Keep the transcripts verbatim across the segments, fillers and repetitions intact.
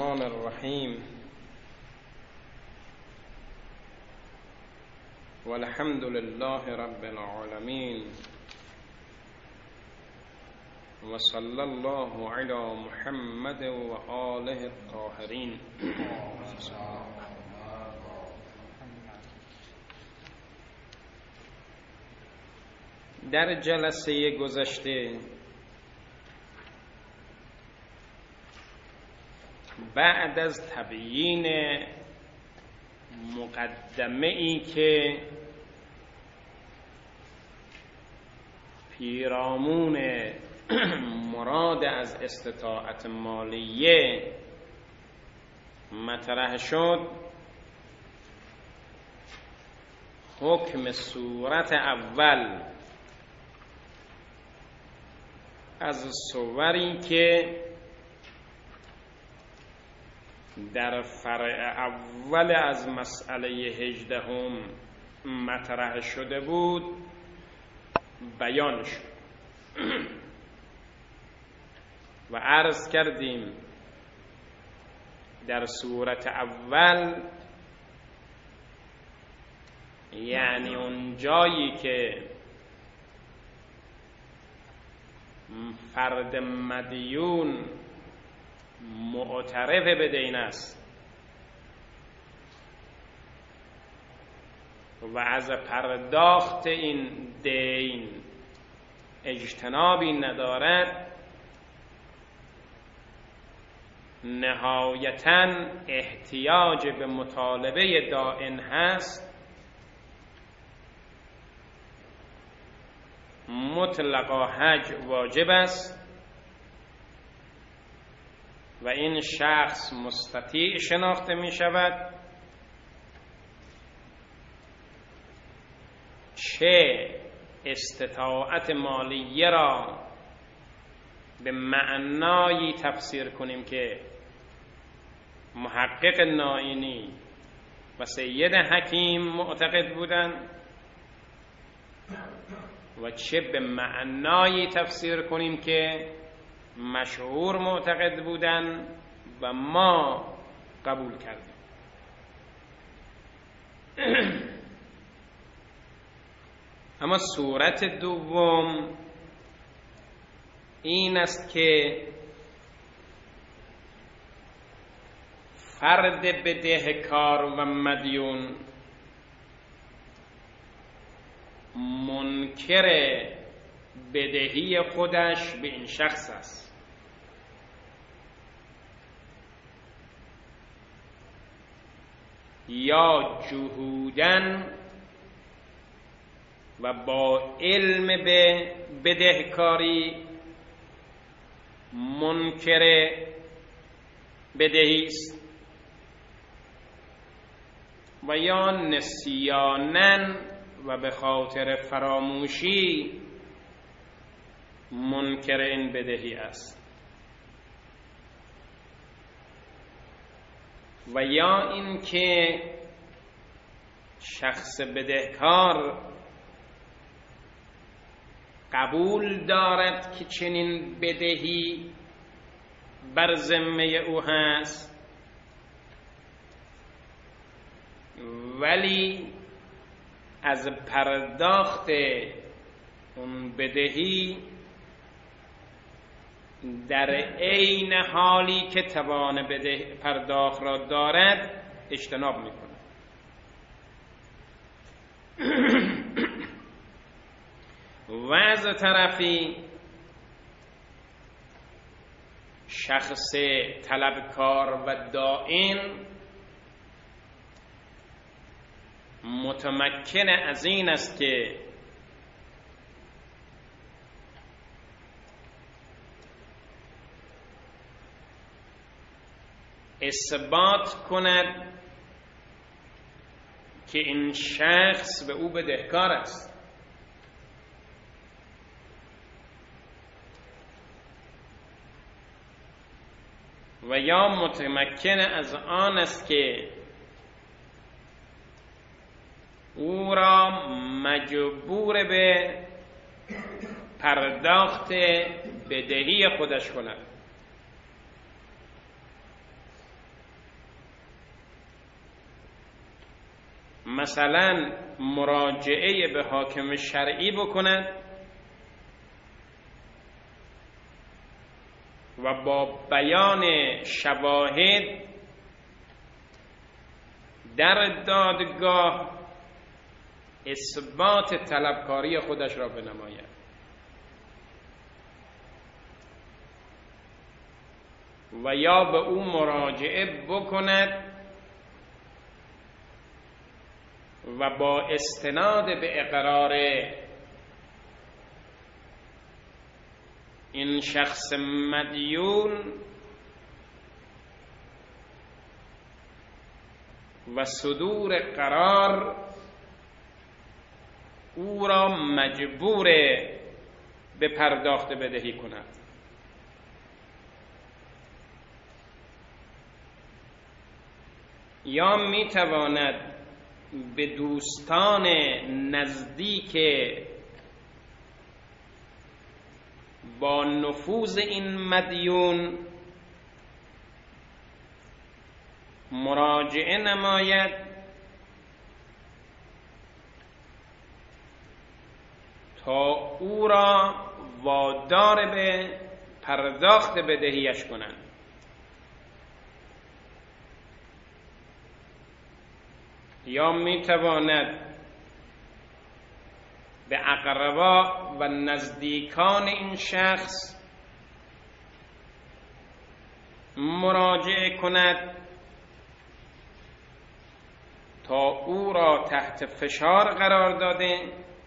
الرحمن الرحیم والحمد لله رب العالمین و صلی الله علی محمد و آله الطاهرین. در جلسه گذشته بعد از تبیین مقدمه ای که پیرامون مراد از استطاعت مالیه مطرح شد، حکم صورت اول از صوری که در فرع اول از مسئله هجدهم مطرح شده بود بیان شد و عرض کردیم در صورت اول یعنی اون جایی که فرد مدیون معترف به دین است و از پرداخت این دین اجتنابی ندارد، نهایتاً احتیاج به مطالبه دائن هست، مطلقا حج واجب است و این شخص مستطیع شناخته می شود، چه استطاعت مالیه را به معنایی تفسیر کنیم که محقق نائینی و سید حکیم معتقد بودند و چه به معنایی تفسیر کنیم که مشهور معتقد بودن و ما قبول کردیم. اما صورت دوم این است که فرد بدهکار و مدیون منکر بدهی خودش به این شخص است یا جهودن و با علم به بدهکاری منکر بدهی است و یا نسیانن و به خاطر فراموشی منکر این بدهی است و یا اینکه شخص بدهکار قبول دارد که چنین بدهی بر ذمه او هست ولی از پرداخت اون بدهی در عین حالی که توان بده پرداخت را دارد اجتناب می‌کند. و از طرفی شخص طلبکار و دائن متمکن از این است که اثبات کند که این شخص به او بدهکار است و یا متمکن از آن است که او را مجبور به پرداخت بدهی خودش کند مثلا مراجعه به حاکم شرعی بکند و با بیان شواهد در دادگاه اثبات طلبکاری خودش را بنماید. و یا به او مراجعه بکند و با استناد به اقرار این شخص مدیون و صدور قرار او را مجبور به پرداخت بدهی کند. یا می تواند به دوستان نزدیک با نفوذ این مدیون مراجعه نماید تا او را وادار به پرداخت بدهیش کنند. یا می تواند به اقربا و نزدیکان این شخص مراجعه کند تا او را تحت فشار قرار داده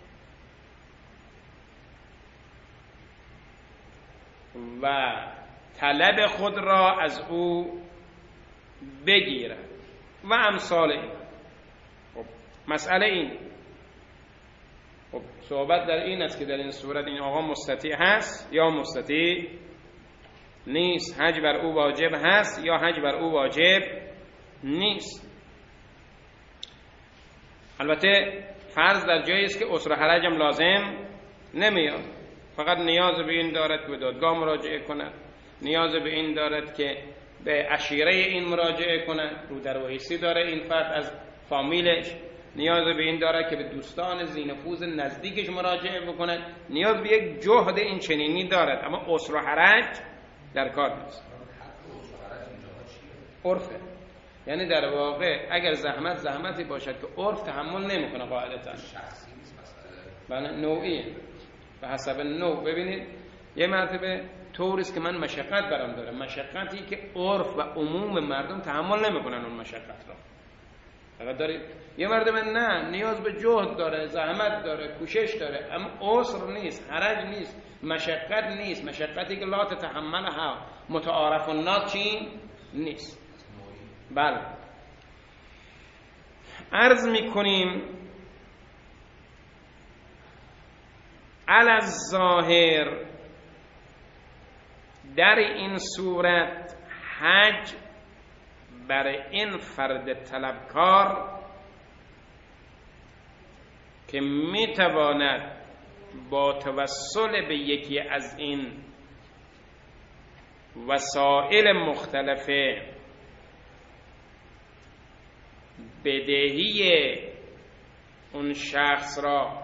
و طلب خود را از او بگیرد و امثال این. خب مسئله این خب صحبت در این است که در این صورت این آقا مستطیع هست یا مستطیع نیست، حج بر او واجب هست یا حج بر او واجب نیست. البته فرض در جایی است که اسره حرج هم لازم نمیاد، فقط نیاز به این دارد که به دادگاه مراجعه کند، نیاز به این دارد که به عشیره این مراجعه کند، رو در وحیسی داره این فرد از فامیلش، نیاز به این داره که به دوستان ذی‌نفوذ نزدیکش مراجعه بکند، نیاز به یک جهد این چنینی دارد، اما اسره حرج در کار نیست. عرفه، یعنی در واقع اگر زحمت زحمتی باشد که عرف تحمل نمیکنه قاعدتا، بله نوعیه به حسب نوع. ببینید یه مرتبه طوریست که من مشقت برام داره، مشقتی که عرف و عموم مردم تحمل نمیکنن اون مشقت را. فقط دارید یه مرتبه نه، نیاز به جهد داره، زحمت داره، کوشش داره، اما عسر نیست، حرج نیست، مشقت نیست، مشقتی که لا تتحملها متعارف الناس چی نیست. بله عرض میکنیم علی الظاهر در این صورت حج بر این فرد طلبکار که میتواند با توسل به یکی از این وسایل مختلفه بدهی اون شخص را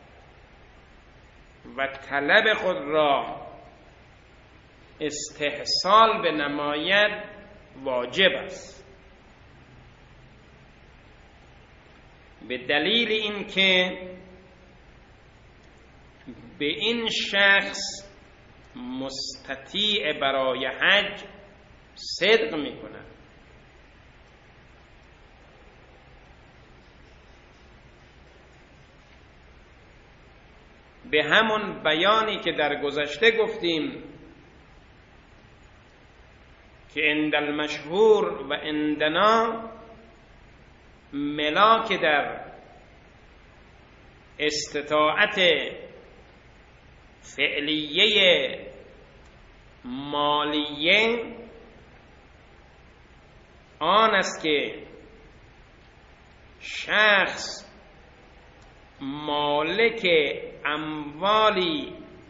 و طلب خود را استحصال به نماید واجب است، به دلیل اینکه به این شخص مستطیع برای حج صدق می‌کند. به همون بیانی که در گذشته گفتیم که عند المشهور و عندنا ملاک در استطاعت فعلیه مالیه آن است که شخص مالک اموالی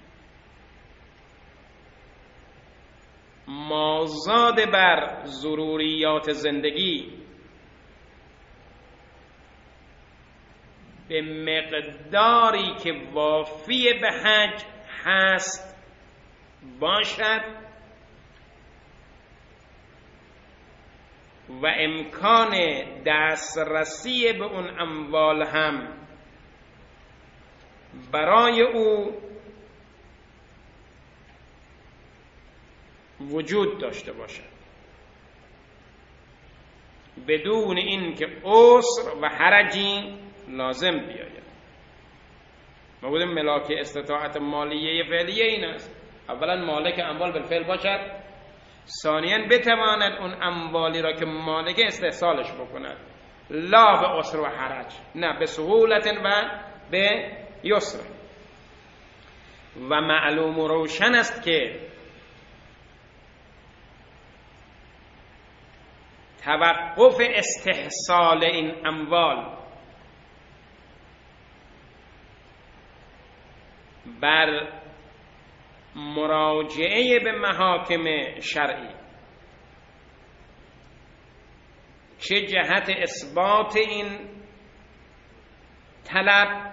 مازاد بر ضروریات زندگی به مقداری که وافی به حج هست باشد و امکان دسترسی به اون اموال هم برای او وجود داشته باشد بدون اینکه عسر و حرجی لازم بیاید. ما بودیم ملاک استطاعت مالیه فعلیه این است: اولا مالک اموال بالفعل باشد، ثانیاً بتواند اون اموالی را که مالک استحصالش بکند، لا به عسر و حرج، نه به سهولت و به یسر. و معلوم و روشن است که توقف استحصال این اموال بر مراجعه به محاکم شرعی، چه جهت اثبات این طلب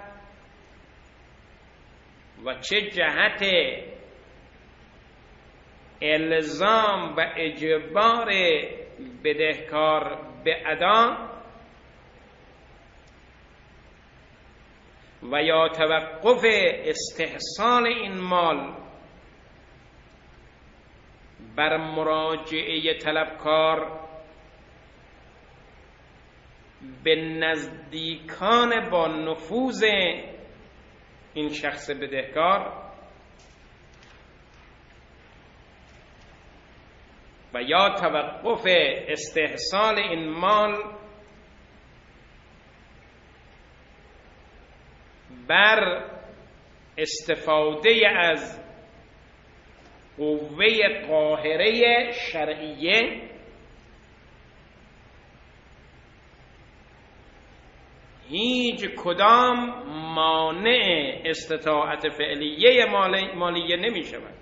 و چه جهت الزام و اجبار بدهکار به ادا، و یا توقف استحصال این مال بر مراجعه طلبکار به نزدیکان با نفوذ این شخص بدهکار، و یا توقف استحصال این مال بر استفاده از قوه قاهره شرعیه هیچ کدام مانع استطاعت فعلیه مالیه نمی شود.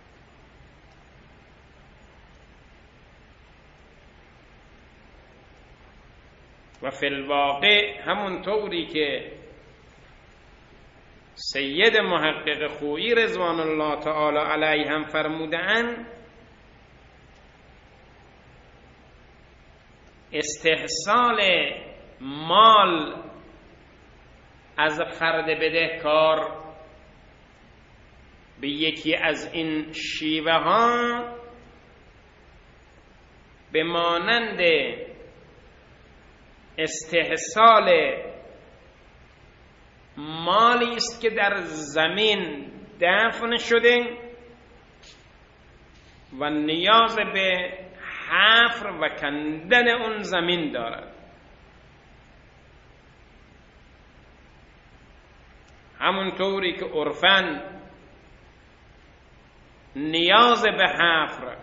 و فی الواقع همونطوری که سید محقق خویی رضوان الله تعالی علیه هم فرمودند، استحصال مال از فرد بدهکار به یکی از این شیوه ها به مانند استحصال مالی است که در زمین دفن شده و نیاز به حفر و کندن اون زمین دارد. همونطوری که عرفاً نیاز به حفر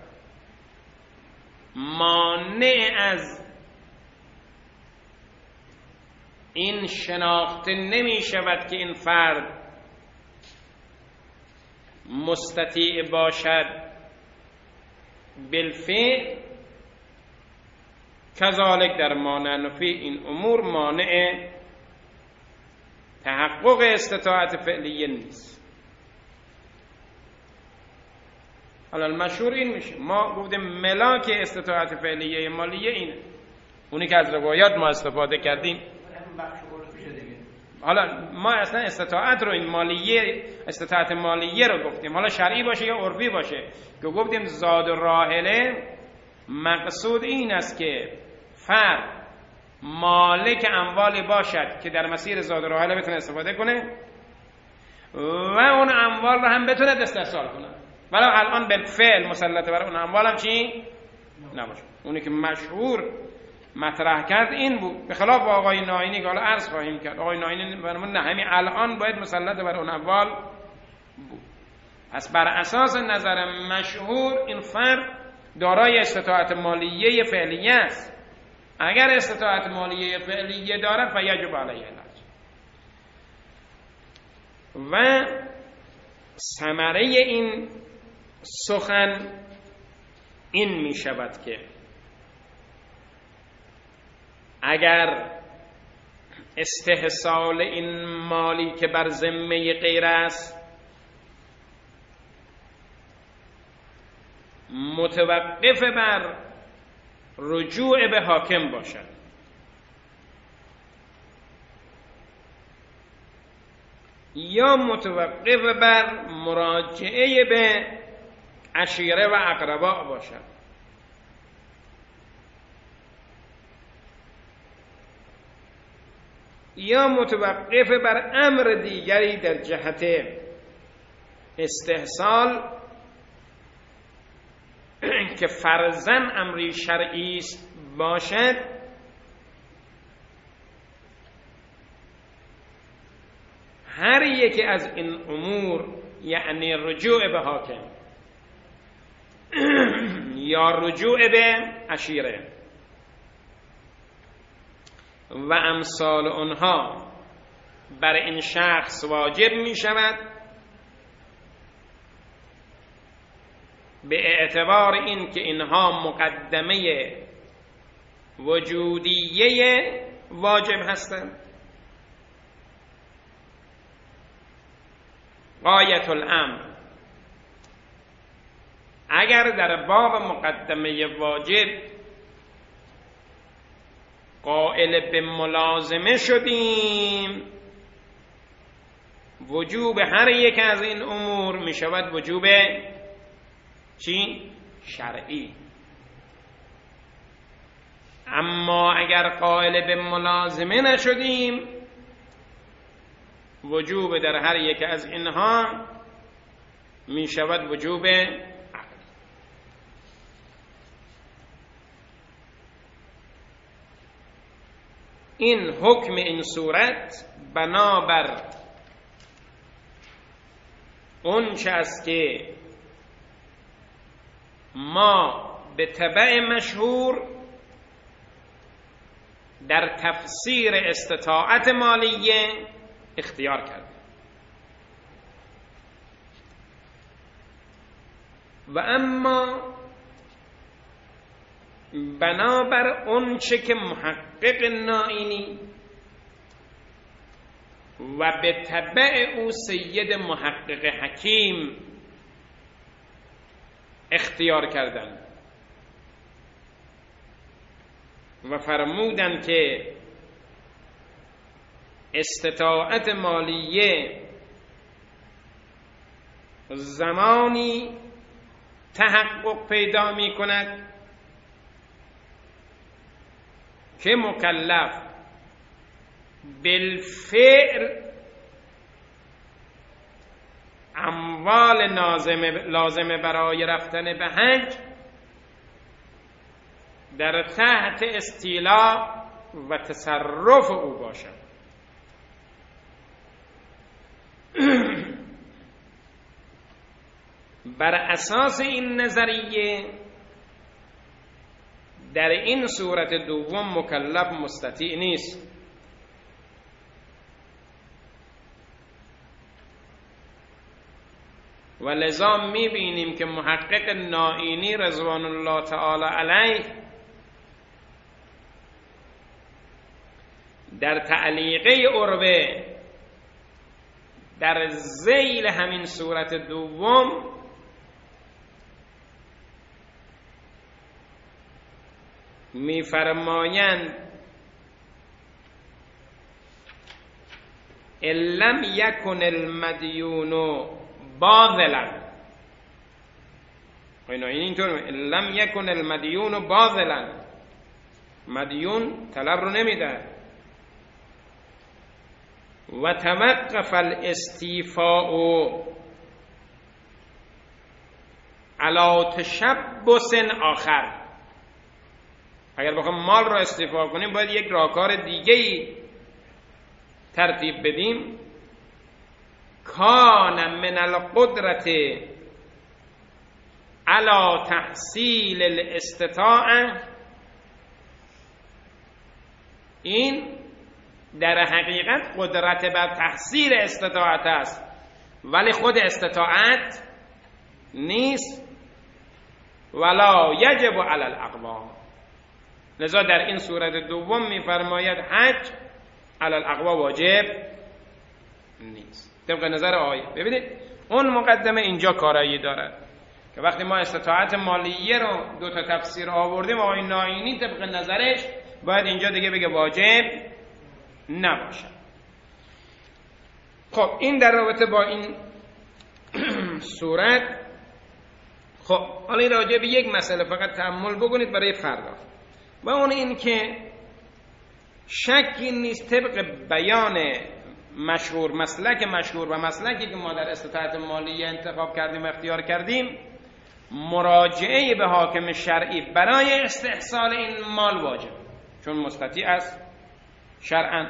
مانع از این شناخته نمی شود که این فرد مستطیع باشد بالفعل، کذالک در مانع این امور مانع تحقق استطاعت فعلیه نیست. حالا المشهور این میشه، ما گفتیم ملاک استطاعت فعلیه مالیه اینه، اونی که از روایات ما استفاده کردیم. حالا ما اصلا استطاعت رو این مالیه استطاعت مالیه رو گفتیم، حالا شرعی باشه یا عرفی باشه، که گفتیم زاد و راحله مقصود این است که فرد مالک اموالی باشد که در مسیر زاد و راحله بتونه استفاده کنه و اون اموال رو هم بتونه استحصال کنه، ولی الان بالفعل مسلط بر اون اموال هم چی نباشه. اونی که مشهور مطرح کرد این بود، به خلاف آقای ناینی که حالا عرض خواهیم کرد. آقای ناینی فرمود نه، همین الان باید مسلط بر اون اموال بود. پس بر اساس نظر مشهور این فرد دارای استطاعت مالیه فعلیه است. اگر استطاعت مالیه فعلیه دارد فیجب علیه الحج. و ثمره این سخن این می شود که اگر استحصال این مالی که بر ذمه غیر است متوقف بر رجوع به حاکم باشد یا متوقف بر مراجعه به عشیره و اقربا باشد. یا متوقف بر امر دیگری در جهت استحصال که فرضاً امری شرعی است باشد هر یکی از این امور، یعنی رجوع به حاکم یا رجوع به عشیره و امثال اونها، بر این شخص واجب می شود به اعتبار این که اینها مقدمه وجودیه واجب هستند. غایت الامر، اگر در باب مقدمه واجب قائل به ملازمه شدیم، وجوب هر یک از این امور می شود وجوب چی؟ شرعی. اما اگر قائل به ملازمه نشدیم، وجوب در هر یک از اینها می شود وجوب عقل. این حکم این صورت بنابر اون چه است که ما به تبع مشهور در تفسیر استطاعت مالیه اختیار کردیم و اما بنابر اون چه که محقق نائینی و به تبع او سید محقق حکیم اختیار کردند و فرمودند که استطاعت مالیه زمانی تحقق پیدا می کند که مکلف بالفعل اموال لازمه برای رفتن به حج در تحت استیلاء و تصرف او باشد. بر اساس این نظریه در این صورت دوم مکلف مستطیع نیست و لذا میبینیم که محقق نائینی رضوان الله تعالی علیه در تعلیقه عربه در ذیل همین صورت دوم میفرمایند ان لم یکن المدیون باذلا، این اینطور ان لم یکن المدیون باذلا، مدیون طلب رو نمیده و توقف الاستیفاء علی تشبث آخر، اگر بخوام مال را استیفا کنیم باید یک راهکار دیگه‌ای ترتیب بدیم. کان من القدرت علی تحصیل الاستطاعه، این در حقیقت قدرت بر تحصیل استطاعت است ولی خود استطاعت نیست. ولا یجب علی الاقوام، لذا در این صورت دوم می‌فرماید حج علی الاقوا واجب نیست طبق نظر آیه. ببینید اون مقدمه اینجا کارایی داره که وقتی ما استطاعت مالیه رو دو تا تفسیر آوردیم آقای ناینی طبق نظرش باید اینجا دیگه بگه واجب نباشه. خب این در رابطه با این صورت. خب حالا این راجع به یک مسئله فقط تأمل بکنید برای فردا و اون این که شکی نیست طبق بیان مشهور مسلک مشهور و مسلکی که ما در استطاعت مالی انتخاب کردیم و اختیار کردیم مراجعه به حاکم شرعی برای استحصال این مال واجب چون مستطیع است شرعا.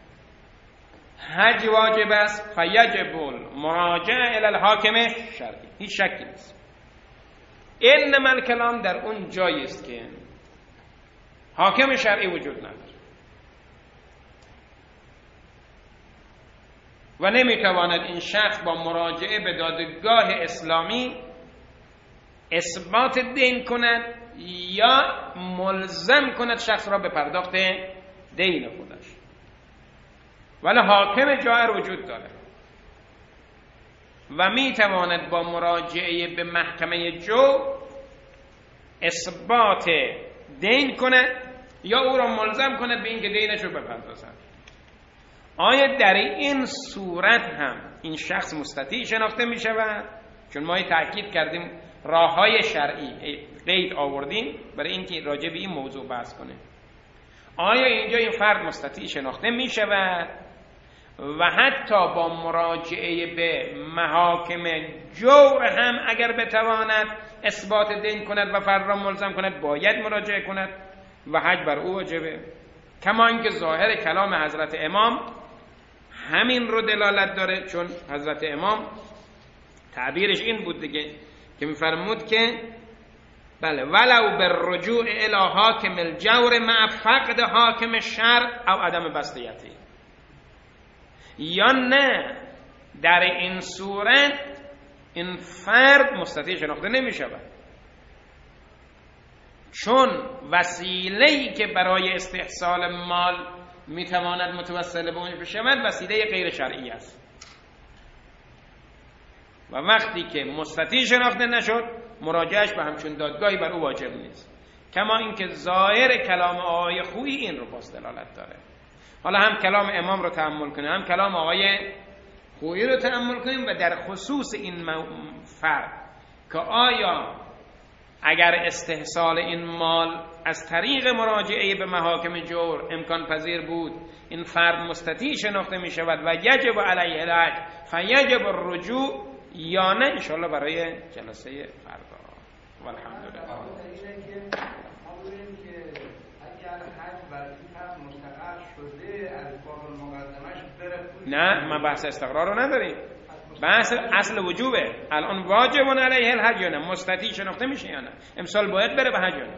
حج واجب است فیجب المراجعه الی الحاکم شرعی هیچ شکی نیست. انما الکلام در اون جایی است که حاکم شرعی وجود نداره و نمیتواند این شخص با مراجعه به دادگاه اسلامی اثبات دین کند یا ملزم کند شخص را به پرداخت دین خودش، ولی حاکم جائر وجود داره و میتواند با مراجعه به محکمه جو اثبات دین کند یا او را ملزم کند به اینکه دینش رو بپردازد. آیا در این صورت هم این شخص مستطیع شناخته می شود؟ چون ما تأکید کردیم راه های شرعی قید آوردیم برای اینکه راجع به این موضوع بحث کنه. آیا اینجا این فرد مستطیع شناخته می شود و حتی با مراجعه به محاکم جور هم اگر بتواند اثبات دین کند و فرد را ملزم کند باید مراجعه کند و حج بر او واجبه، کما اینکه ظاهر کلام حضرت امام همین رو دلالت داره چون حضرت امام تعبیرش این بود دیگه که میفرمود که بله ولو بالرجوع الی حاکم الجور مع فقد حاکم الشرع او عدم بستیتی، یا نه در این صورت این فرد مستطیع شناخته نمی شود چون وسیله‌ای که برای استحصال مال میتواند متوسل به اون بشود وسیله غیر شرعی است و وقتی که مستطیع شناخته نشد مراجعهش به همچون دادگاهی بر او واجب نیست، کما اینکه ظاهر کلام آقای خویی این رو پس دلالت داره. حالا هم کلام امام رو تأمل کنیم هم کلام آقای خویی رو تأمل کنیم و در خصوص این فرد که آیا اگر استحصال این مال از طریق مراجعه به محاکم جور امکان پذیر بود این فرد مستطیع شناخته می شود و یجب علیه الحج فیجب الرجوع یا نه انشاءالله برای جلسه فردا. والحمدلله. نه ما بحث استقرار رو نداریم، بحث اصل وجوبه. الان واجب علیه الحج یا نه، مستطیع شناخته میشه یا نه، امسال باید بره به حج یا نه.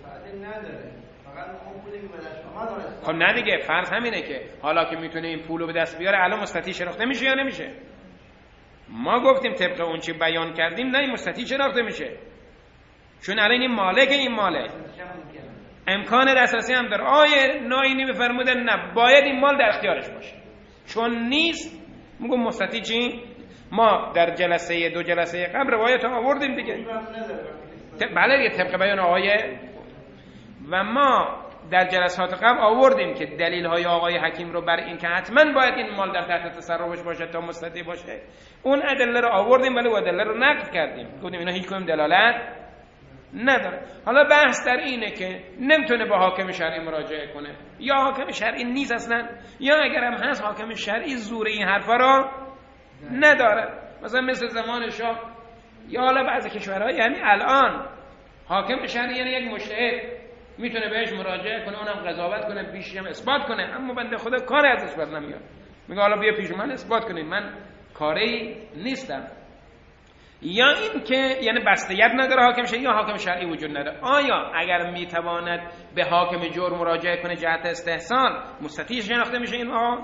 خب نه دیگه فرض همینه که حالا که میتونه این پولو به دست بیاره الان مستطیع شناخته میشه یا نمیشه؟ ما گفتیم طبق اون چی بیان کردیم نه این مستطیع شناخته میشه چون الان این مالک این ماله امکان دسترسی هم داره. آیه ناینی میفرمودن نه باید این مال در اختیارش باشه چون نیست. میگم مستطیع چی؟ ما در جلسه دو جلسه قبل روایت آوردیم دیگه بله دیگه طبق بیان آقای و ما در جلسات قبل آوردیم که دلیل های آقای حکیم رو بر این که حتما باید این مال در تحت تصرفش باشه تا مستطیع باشه اون ادله رو آوردیم ولی ادله رو نقد کردیم گفتیم اینا هیچ کدوم دلالت نداره. حالا بحث در اینه که نمیتونه با حاکم شرعی مراجعه کنه یا حاکم شرعی نیست اصلا یا اگر هم هست حاکم شرعی زور این حرفا رو نداره. مثلا مثل زمان شاه یا حالا بعضی کشورها یعنی الان حاکم شرعی یعنی یک مجتهد میتونه بهش مراجعه کنه اونم قضاوت کنه بیشی هم اثبات کنه اما بنده خدا کار ازش بر نمیاد میگه حالا بیا پیش من اثبات کنید من کاری نیستم. یا این که یعنی بستگیت نداره حاکم شرعی یا حاکم شرعی وجود نداره. آیا اگر میتواند به حاکم جور مراجعه کنه جهت استحسان مستطیع شناخته میشه اینها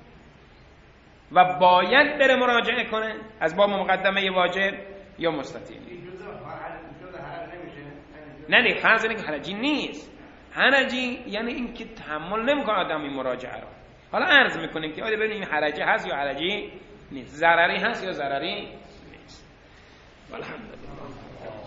و باید بره مراجعه کنه از باب مقدمه واجب یا مستطیع؟ نه دیگه فرض اینه که حرجی نیست. حرجی یعنی این که تحمل نمیکنه آدم این مراجعه رو حالا عرض میکنیم که آیا ببینیم حرجی هست یا حرجی نیست، ضرری هست یا ضرری نیست. الحمدلله.